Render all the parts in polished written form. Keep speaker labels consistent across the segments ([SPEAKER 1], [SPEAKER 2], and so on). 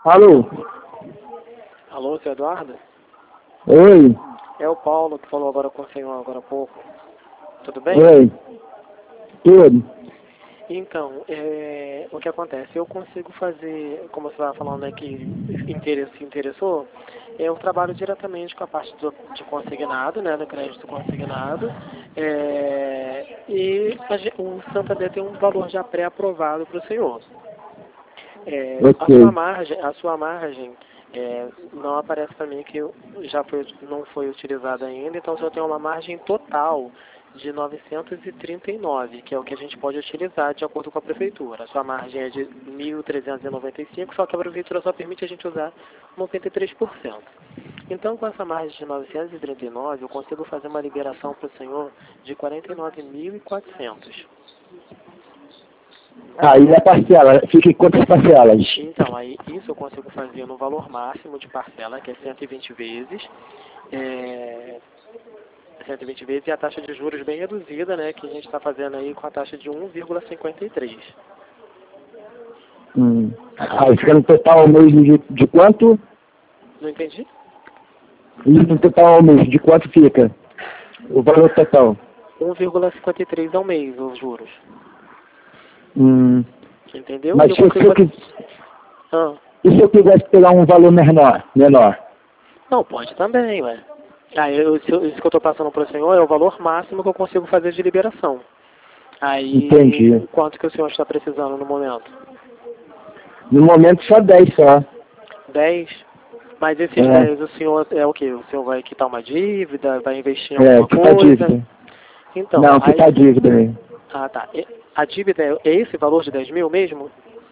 [SPEAKER 1] Alô?
[SPEAKER 2] Alô, seu Eduardo?
[SPEAKER 1] Oi?
[SPEAKER 2] É o Paulo que falou agora com o senhor agora há pouco. Tudo bem?
[SPEAKER 1] Oi? Tudo?
[SPEAKER 2] Então, o que acontece? Eu consigo fazer, como você estava falando aí que se interessou, eu trabalho diretamente com a parte de consignado, né, do crédito consignado, e o Santander tem um valor já pré-aprovado para o senhor.
[SPEAKER 1] Ok.
[SPEAKER 2] A sua margem não aparece para mim que não foi utilizada ainda, então o senhor tem uma margem total de 939, que é o que a gente pode utilizar de acordo com a prefeitura. A sua margem é de 1.395, só que a prefeitura só permite a gente usar 93%. Então, com essa margem de 939, eu consigo fazer uma liberação para o senhor de 49.400.
[SPEAKER 1] Aí a parcela, fica em quantas parcelas?
[SPEAKER 2] Então, aí isso eu consigo fazer no valor máximo de parcela, que é 120 vezes. 120 vezes e a taxa de juros bem reduzida, né, que a gente está fazendo aí com a taxa de 1,53.
[SPEAKER 1] Aí fica no total ao mês de quanto?
[SPEAKER 2] Não entendi?
[SPEAKER 1] E no total ao mês, de quanto fica? O valor total?
[SPEAKER 2] 1,53 ao mês, os juros. Entendeu?
[SPEAKER 1] Mas
[SPEAKER 2] E eu consigo...
[SPEAKER 1] e se eu quisesse pegar um valor menor?
[SPEAKER 2] Não, pode também, ué. Isso que eu estou passando para o senhor é o valor máximo que eu consigo fazer de liberação. Aí,
[SPEAKER 1] Entendi.
[SPEAKER 2] quanto que o senhor está precisando no momento?
[SPEAKER 1] No momento só 10 só.
[SPEAKER 2] 10? Mas esses 10, o senhor é o quê? O senhor vai quitar uma dívida, vai investir em alguma
[SPEAKER 1] quitar
[SPEAKER 2] coisa?
[SPEAKER 1] dívida.
[SPEAKER 2] Então,
[SPEAKER 1] Não, quitar dívida aí.
[SPEAKER 2] Ah, tá. A dívida é esse valor de 10 mil mesmo?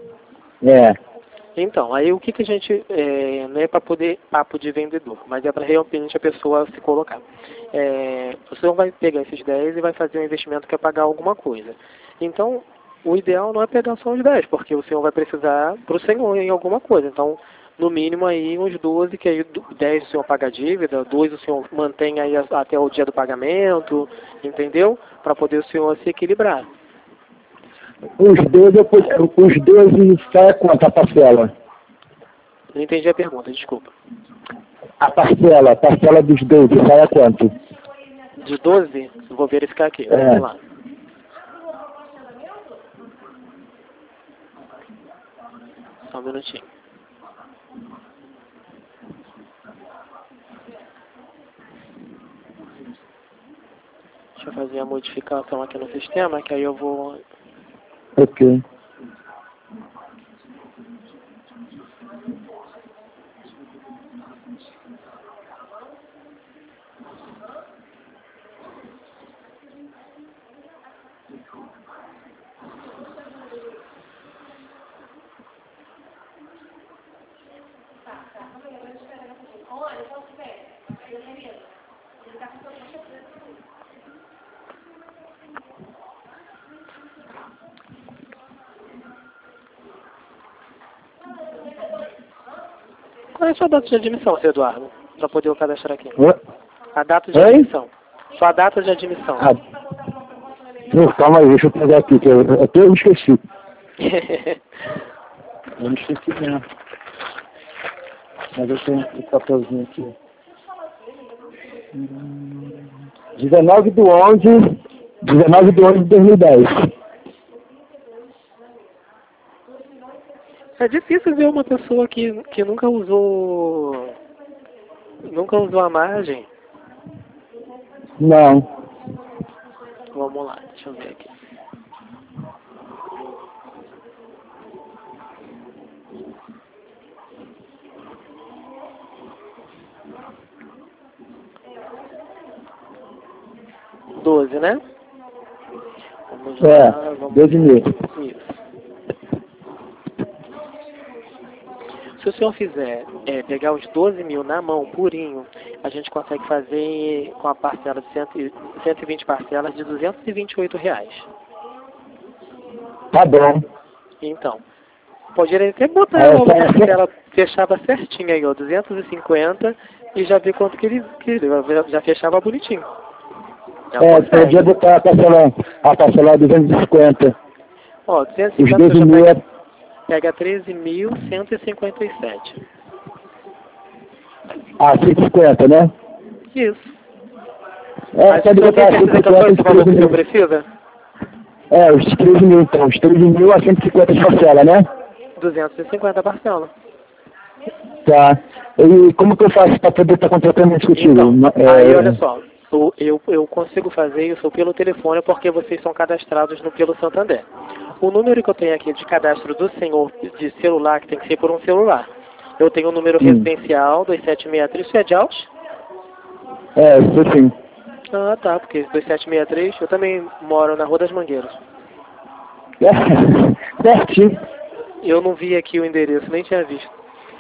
[SPEAKER 2] Então, aí o que a gente, não é para poder papo de vendedor, mas é para realmente a pessoa se colocar. O senhor vai pegar esses 10 e vai fazer um investimento que é pagar alguma coisa. Então, o ideal não é pegar só os 10, porque o senhor vai precisar para o senhor em alguma coisa. Então, no mínimo aí uns 12, que aí 10 o senhor paga a dívida, 2 o senhor mantém aí até o dia do pagamento, entendeu? Para poder o senhor se equilibrar.
[SPEAKER 1] Os 12 sai quanto a parcela?
[SPEAKER 2] Não entendi a pergunta, desculpa.
[SPEAKER 1] A parcela dos 12 sai a quanto?
[SPEAKER 2] De 12? Vou verificar aqui, vamos lá. Só um minutinho. Deixa eu fazer a modificação aqui no sistema, que aí eu vou...
[SPEAKER 1] Ok.
[SPEAKER 2] Qual é a sua data de admissão, seu Eduardo? Para poder eu cadastrar aqui. A data de
[SPEAKER 1] Oi?
[SPEAKER 2] admissão. Sua data de admissão.
[SPEAKER 1] Calma aí, deixa eu pegar aqui, que eu até esqueci. Eu não esqueci mesmo. Mas eu tenho esse papelzinho aqui. 19 de 11 de 2010.
[SPEAKER 2] É difícil ver uma pessoa que nunca usou a margem.
[SPEAKER 1] Não.
[SPEAKER 2] Vamos lá, deixa eu ver aqui. Doze, né? Vamos lá,
[SPEAKER 1] 12 mil.
[SPEAKER 2] Isso. Se o senhor fizer pegar os 12 mil na mão, purinho, a gente consegue fazer com a parcela de 120 parcelas de R$228.
[SPEAKER 1] Tá bom.
[SPEAKER 2] Então, poderia até botar uma parcela, fechava certinho aí, ó, 250 e já vi quanto que ele já fechava bonitinho.
[SPEAKER 1] Podia botar a parcela 250.
[SPEAKER 2] Ó,
[SPEAKER 1] Os
[SPEAKER 2] 250
[SPEAKER 1] 12 mil
[SPEAKER 2] Pega 13.157.
[SPEAKER 1] Ah, 150, né?
[SPEAKER 2] Isso.
[SPEAKER 1] É,
[SPEAKER 2] Mas
[SPEAKER 1] pode
[SPEAKER 2] você
[SPEAKER 1] botar
[SPEAKER 2] tem certeza que foi esse valor que o senhor
[SPEAKER 1] 150.
[SPEAKER 2] precisa?
[SPEAKER 1] É, os 13 mil, então. Os 13 mil a 150 de parcela, né?
[SPEAKER 2] 250 parcela.
[SPEAKER 1] Tá. E como que eu faço para poder estar contratando isso contigo?
[SPEAKER 2] Então, aí olha só, eu consigo fazer isso pelo telefone porque vocês são cadastrados no pelo Santander. O número que eu tenho aqui de cadastro do senhor de celular, que tem que ser por um celular. Eu tenho o número residencial 2763, você é de Alves?
[SPEAKER 1] É, isso sim.
[SPEAKER 2] Ah, tá, porque 2763, eu também moro na Rua das Mangueiras.
[SPEAKER 1] É, certinho.
[SPEAKER 2] Eu não vi aqui o endereço, nem tinha visto.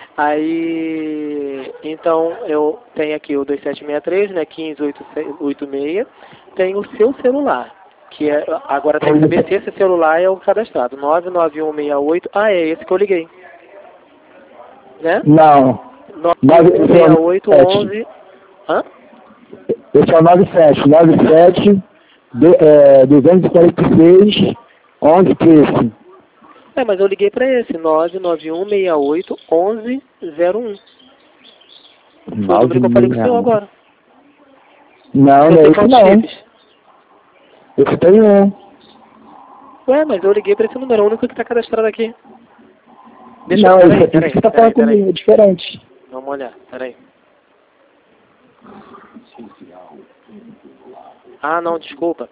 [SPEAKER 2] Aí, então, eu tenho aqui o 2763, né, 15886, tem o seu celular, que é, agora tem que saber se esse celular é o cadastrado, 99168, é esse que eu liguei, né?
[SPEAKER 1] Não.
[SPEAKER 2] 916811, hã?
[SPEAKER 1] Esse é o 97 246 11 13.
[SPEAKER 2] Mas eu liguei para esse, 991681101. Foi o número que eu falei com o senhor agora.
[SPEAKER 1] Não, não é isso não.
[SPEAKER 2] Chips?
[SPEAKER 1] Esse tem um.
[SPEAKER 2] Ué, mas eu liguei para esse número, é o único que está cadastrado aqui.
[SPEAKER 1] Deixa não, esse aqui que você tá falando comigo, é diferente.
[SPEAKER 2] Vamos olhar, peraí. Ah, não, desculpa.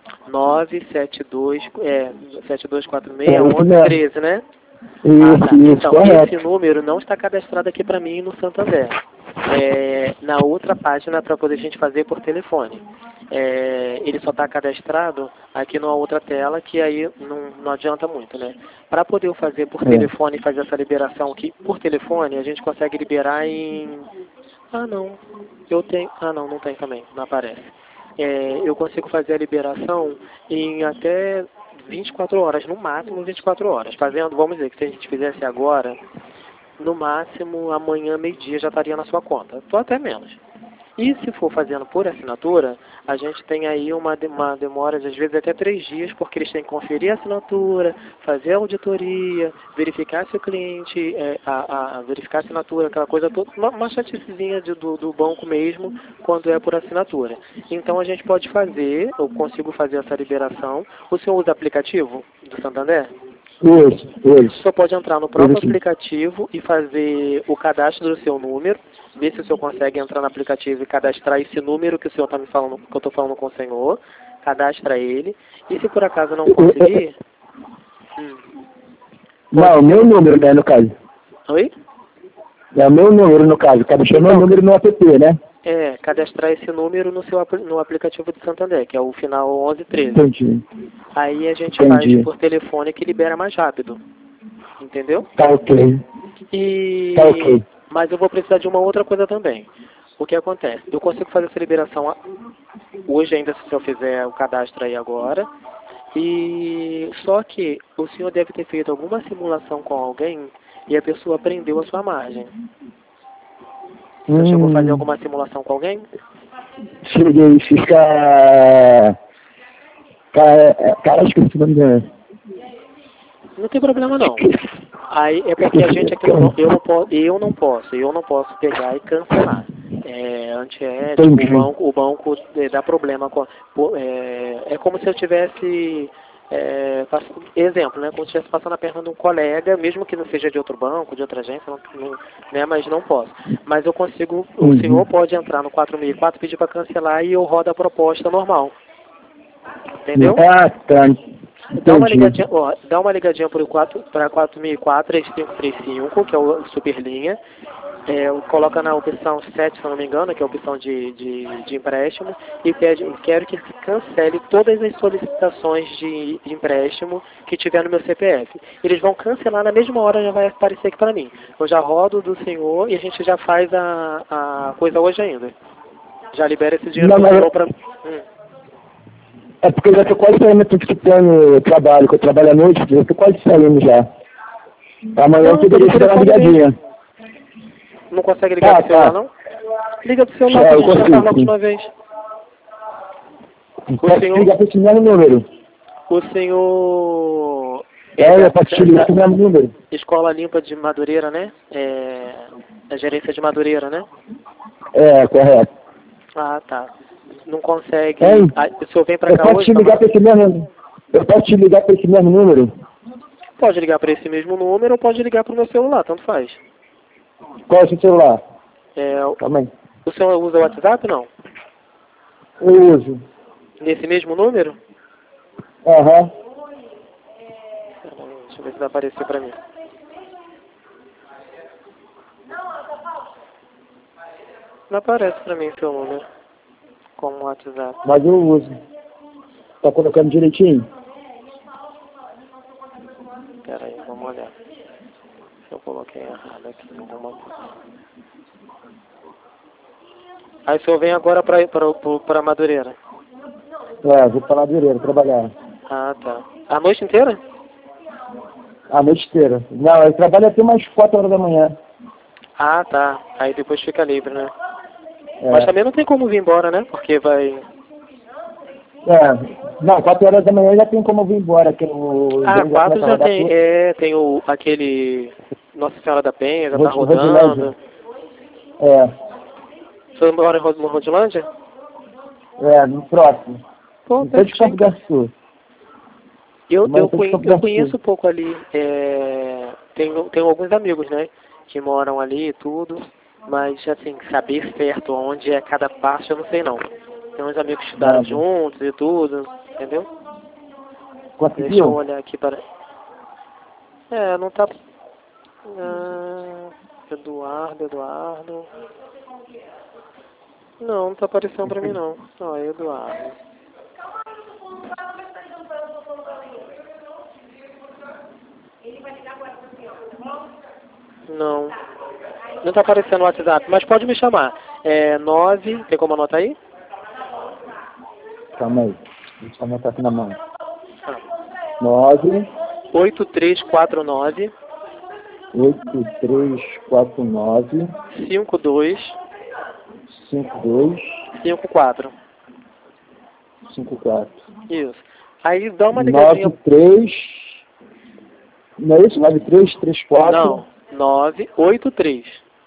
[SPEAKER 2] 7246-1113, né?
[SPEAKER 1] Isso,
[SPEAKER 2] então,
[SPEAKER 1] correto.
[SPEAKER 2] esse número não está cadastrado aqui para mim no Santander. Na outra página para poder a gente fazer por telefone. Ele só está cadastrado aqui numa outra tela, que aí não adianta muito, né? Para poder fazer por telefone e fazer essa liberação aqui por telefone, a gente consegue liberar em... Ah, não. Eu tenho... Ah, não, não tem também. Não aparece. Eu consigo fazer a liberação em até 24 horas, no máximo 24 horas. Fazendo, vamos dizer que se a gente fizesse agora, no máximo amanhã, meio-dia, já estaria na sua conta. Ou até menos. E se for fazendo por assinatura, a gente tem aí uma demora de às vezes até 3 dias, porque eles têm que conferir a assinatura, fazer a auditoria, verificar se o cliente, verificar a assinatura, aquela coisa toda, uma chaticezinha do banco mesmo, quando é por assinatura. Então a gente pode fazer, eu consigo fazer essa liberação. O senhor usa aplicativo do Santander?
[SPEAKER 1] Isso.
[SPEAKER 2] O senhor pode entrar no próprio aplicativo e fazer o cadastro do seu número, ver se o senhor consegue entrar no aplicativo e cadastrar esse número que o senhor está me falando, que eu estou falando com o senhor, cadastra ele, e se por acaso não conseguir...
[SPEAKER 1] Não, o meu número, né, no caso.
[SPEAKER 2] Oi?
[SPEAKER 1] É o meu número, no caso. Cadastrar meu número no app, né?
[SPEAKER 2] Cadastrar esse número no aplicativo do Santander, que é o final 1113.
[SPEAKER 1] Entendi.
[SPEAKER 2] Aí a gente faz por telefone que libera mais rápido. Entendeu?
[SPEAKER 1] Tá ok. Tá ok.
[SPEAKER 2] Mas eu vou precisar de uma outra coisa também. O que acontece? Eu consigo fazer essa liberação hoje ainda, se o senhor fizer o cadastro aí agora. Só que o senhor deve ter feito alguma simulação com alguém e a pessoa prendeu a sua margem. Você chegou a fazer alguma simulação com alguém?
[SPEAKER 1] Cheguei, cara, esqueci o nome dela.
[SPEAKER 2] Não tem problema não. Aí é porque a gente aqui, eu não posso pegar e cancelar. É antiético, o banco dá problema. É como se eu tivesse... exemplo, né? Como se estivesse passando a perna de um colega, mesmo que não seja de outro banco, de outra agência, né? Mas não posso. Mas eu consigo, o senhor pode entrar no 4004, pedir para cancelar e eu rodo a proposta normal. Entendeu?
[SPEAKER 1] Ah, tá.
[SPEAKER 2] Dá uma ligadinha para 4004-3535, que é o Superlinha. Coloca na opção 7, se eu não me engano, que é a opção de empréstimo, e quero que cancele todas as solicitações de empréstimo que tiver no meu CPF. Eles vão cancelar na mesma hora, já vai aparecer aqui para mim. Eu já rodo do senhor e a gente já faz a coisa hoje ainda. Já libera esse dinheiro pro senhor para...
[SPEAKER 1] É porque eu já tô quase saindo, porque eu trabalho, que eu trabalho à noite, eu tô quase saindo já. Amanhã eu poderia dar uma ligadinha.
[SPEAKER 2] Não consegue ligar pro celular, não? Liga pro celular pra gente já falar de uma vez.
[SPEAKER 1] Pode ligar pra esse mesmo número.
[SPEAKER 2] O senhor
[SPEAKER 1] Eu posso te ligar com o mesmo número.
[SPEAKER 2] Escola Limpa de Madureira, né? A gerência de Madureira, né?
[SPEAKER 1] É, correto.
[SPEAKER 2] Ah, tá. Não consegue...
[SPEAKER 1] Hein?
[SPEAKER 2] O senhor vem pra cá
[SPEAKER 1] posso
[SPEAKER 2] hoje?
[SPEAKER 1] te ligar para esse mesmo... Eu posso te ligar para esse mesmo número?
[SPEAKER 2] Pode ligar para esse mesmo número ou pode ligar para o meu celular, tanto faz.
[SPEAKER 1] Qual é o seu celular? Calma aí.
[SPEAKER 2] O senhor usa o WhatsApp, não?
[SPEAKER 1] Eu uso.
[SPEAKER 2] Nesse mesmo número?
[SPEAKER 1] Aham.
[SPEAKER 2] Deixa eu ver se vai aparecer para mim. Não aparece para mim seu número como WhatsApp.
[SPEAKER 1] Mas eu uso. Tá colocando direitinho?
[SPEAKER 2] Espera aí, vamos olhar. Se eu coloquei errado aqui alguma coisa. Aí o senhor vem agora para Madureira?
[SPEAKER 1] Vou para Madureira trabalhar.
[SPEAKER 2] Ah, tá. A noite inteira?
[SPEAKER 1] A noite inteira. Não, eu trabalho até umas 4 horas da manhã.
[SPEAKER 2] Ah, tá. Aí depois fica livre, né? Mas também não tem como vir embora, né? Porque vai...
[SPEAKER 1] Não, 4 horas da manhã já tem como eu vir embora. Que
[SPEAKER 2] 4 já tem. Tem aquele... Nossa Senhora da Penha, já tá rodando.
[SPEAKER 1] Rodilândia.
[SPEAKER 2] O senhor mora no Rodilândia?
[SPEAKER 1] No próximo.
[SPEAKER 2] Pô,
[SPEAKER 1] Depois de Campo Grande do Sul.
[SPEAKER 2] Eu conheço um pouco ali. Tenho alguns amigos, né? Que moram ali e tudo. Mas, assim, saber certo onde é cada parte, eu não sei não. Tem uns amigos que estudaram juntos e tudo, entendeu?
[SPEAKER 1] Conseguiu?
[SPEAKER 2] Deixa eu olhar aqui para... não tá... Eduardo... Não tá aparecendo pra mim não. Eduardo. Não tá aparecendo no WhatsApp, mas pode me chamar. 9, tem como anotar aí?
[SPEAKER 1] Calma aí. Deixa eu anotar aqui na mão. 9
[SPEAKER 2] 8349
[SPEAKER 1] 8349
[SPEAKER 2] 52
[SPEAKER 1] 52
[SPEAKER 2] 54.
[SPEAKER 1] 54.
[SPEAKER 2] Isso. Aí dá uma ligadinha.
[SPEAKER 1] 93. Não é isso? 9334?
[SPEAKER 2] Não, 983.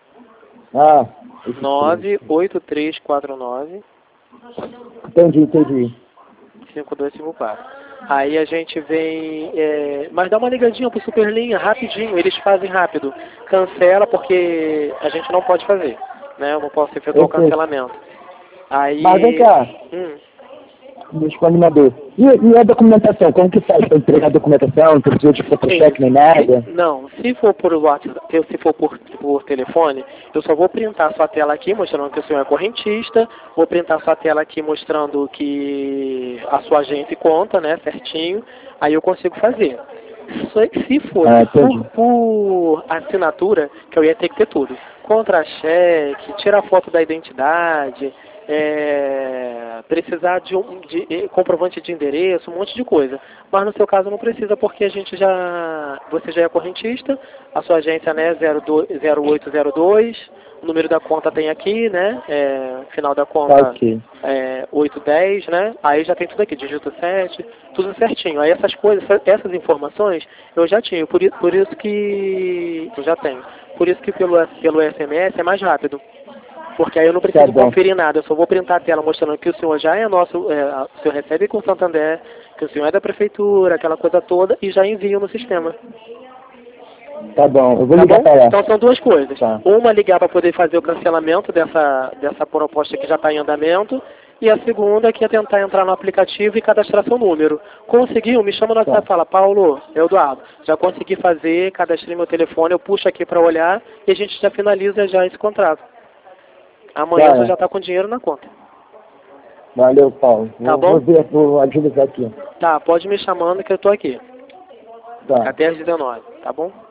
[SPEAKER 2] 98349
[SPEAKER 1] Entendi.
[SPEAKER 2] 5254. Aí a gente vem... mas dá uma ligadinha pro Superlinha, rapidinho. Eles fazem rápido. Cancela porque a gente não pode fazer, né? Eu não posso efetuar o cancelamento. Aí...
[SPEAKER 1] Mas vem cá. Deixa com o animador. E a documentação? Como que faz para entregar a documentação? Não precisa de fotocheck nem nada?
[SPEAKER 2] Não, se for por WhatsApp, se for por telefone, eu só vou printar sua tela aqui mostrando que o senhor é correntista, vou printar sua tela aqui mostrando que a sua agência conta, né, certinho, aí eu consigo fazer. Se for por assinatura, que eu ia ter que ter tudo. Contra-cheque, tirar foto da identidade, precisar de comprovante de endereço, um monte de coisa. Mas no seu caso não precisa, porque você já é correntista, a sua agência, né, 0802, o número da conta tem aqui, né, final da conta 810, né, aí já tem tudo aqui, dígito 7, tudo certinho. Aí essas coisas, essas informações eu já tinha, por isso que eu já tenho. Por isso que pelo SMS é mais rápido. Porque aí eu não preciso conferir nada, eu só vou printar a tela mostrando que o senhor já é nosso, o senhor recebe com o Santander, que o senhor é da prefeitura, aquela coisa toda, e já envio no sistema.
[SPEAKER 1] Tá bom, eu vou ligar para lá.
[SPEAKER 2] Então são duas coisas. Uma, ligar para poder fazer o cancelamento dessa proposta que já está em andamento, e a segunda, que é tentar entrar no aplicativo e cadastrar seu número. Conseguiu? Me chama no WhatsApp e fala: Paulo, Eduardo, já consegui fazer, cadastrei meu telefone, eu puxo aqui para olhar, e a gente já finaliza já esse contrato. Amanhã você já está com dinheiro na conta.
[SPEAKER 1] Valeu, Paulo.
[SPEAKER 2] Tá bom?
[SPEAKER 1] Vou agilizar aqui.
[SPEAKER 2] Tá, pode me chamando que eu tô aqui.
[SPEAKER 1] Tá.
[SPEAKER 2] Até às 19, tá bom?